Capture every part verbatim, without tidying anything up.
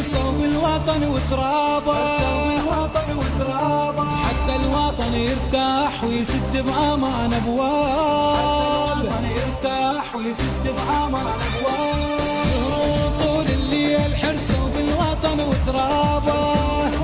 حرصوا بالوطن وترابه، حتى الوطن يرتاح ويسد بأمان أبواب، حتى الوطن يرتاح ويسد بأمان أبواب. طول الليل حرصوا بالوطن وترابه،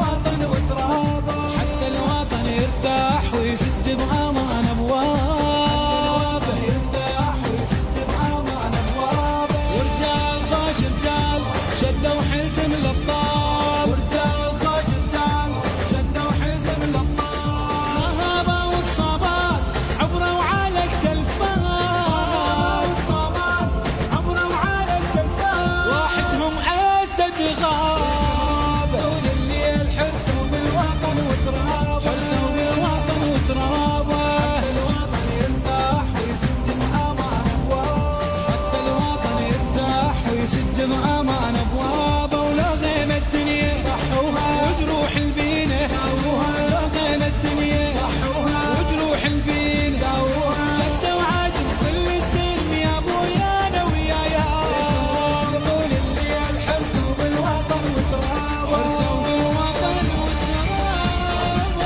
حتى الوطن يرتاح ويسد بأمان أبواب، يرتاح ويسد بأمان أبواب. ورجال خوش رجال شدوا حزم الأبطال، ورجال خوش رجال شدوا حزم الأبطال. الرهابة والصابات عبروا على التلفات، عبروا على التلفات. واحدهم أسد غاب. طول الليل حرصوا بالوطن وترابه، حرصوا بالوطن وترابه. حتى الوطن يرتاح ويسد بأمان أبواب، حتى الوطن يرتاح ويسد بأمان أبواب. ولو غيم الدنيا ضحوها وجروح البينة داووها، لو غيم الدنيا ضحوها وجروح البينة داووها. شدوا عزم كل السلم يا ابويا انا ويايا. طول الليل حرصوا بالوطن وترابه، حرصوا بالوطن وترابه.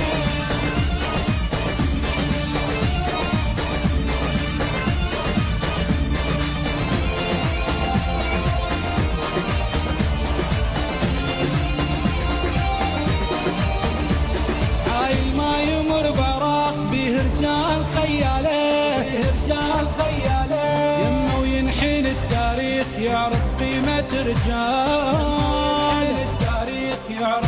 عايل ما يمر بعراق بيه رجال خياله، بيه رجال خياله. يمه وينحين التاريخ يعرف قيمة رجال، التاريخ يعرف